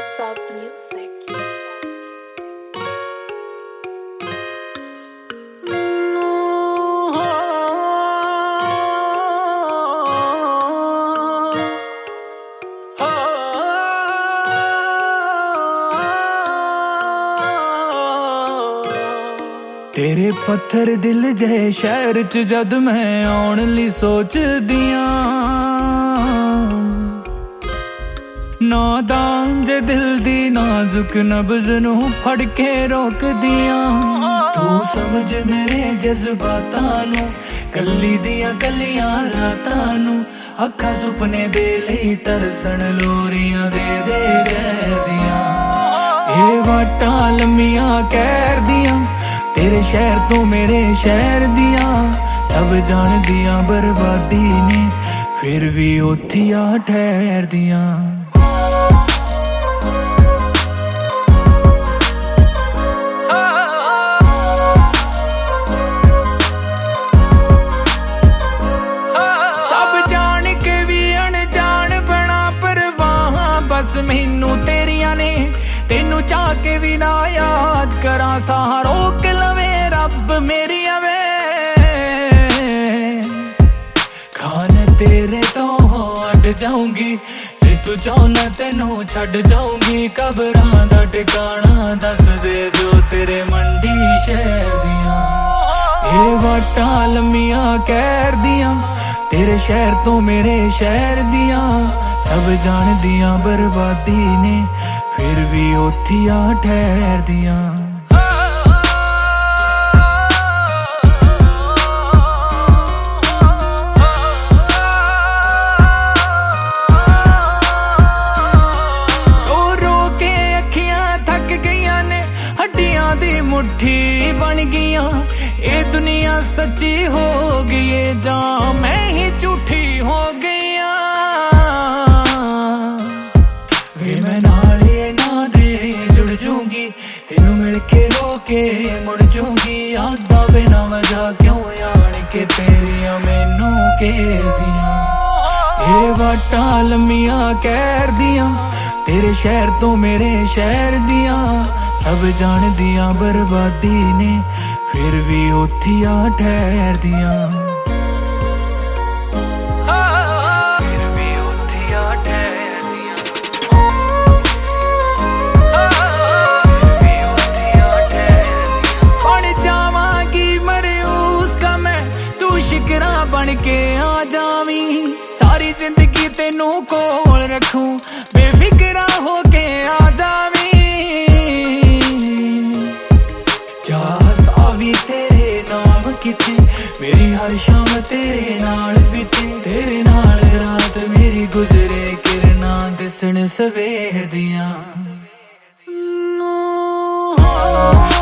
Soft music. तेरे पत्थर दिल जै शहर च जद मैं आउण लई सोचदियां नादान जे दिल दी नाजुक नब्ज़ नूं फड़ के रोकदियां तू समझ मेरे जज्बातां नूं कल्ली दियां कल्लियां रातां नूं अखां सुपने दे लई तरसण लोरियां दे दे जहर दियां ए वाटां लम्मियां कहर दियां तेरे शहर तो मेरे शहर दियां सब जान दियां बर्बादी ने फिर भी उत्थिया ठहर दियां सब जान के भी अनजान बना परवाहां बस मैनू तेरियां ने तेनू चाह के भी ना याद करा साह रोक लवे रब मेरी अवे खान तेरे तो हट जाऊंगी जे तू चाहना तेनू छड़ जाऊंगी कबरां दा ठिकाना दस दे जो तेरे मंडी शहर दियां ए वाटां लम्मियां कहर दियां तेरे शहर तो मेरे शहर दियां सब जान दियां बर्बादी ने फिर भी उत्थिया ठहर दियां रो रो के अखियां थक गईयां ने हड्डियां दी मुट्ठी बन गईयां ये दुनिया सच्ची हो गई है जां मैं ही झूठी हो गई तेनू मिल के रोके मुड़ जूंगी यादा बिना वजह क्यों आन के तेरिया मैनू घेर दियां ये वाटां लम्मियां कहर दियां तेरे शहर तो मेरे शहर दियां सब जान दियां बर्बादी ने फिर भी उत्थिया ठहर दियां शिकरा बन के आ जावी सारी जिंदगी तेनू कोल रखूं बेफिक्रा हो के आ जावी चास आवी तेरे नाम किते मेरी हर शाम तेरे नाल बीते तेरे नाल रात मेरी गुजरे किरना दिसण सवेर दियां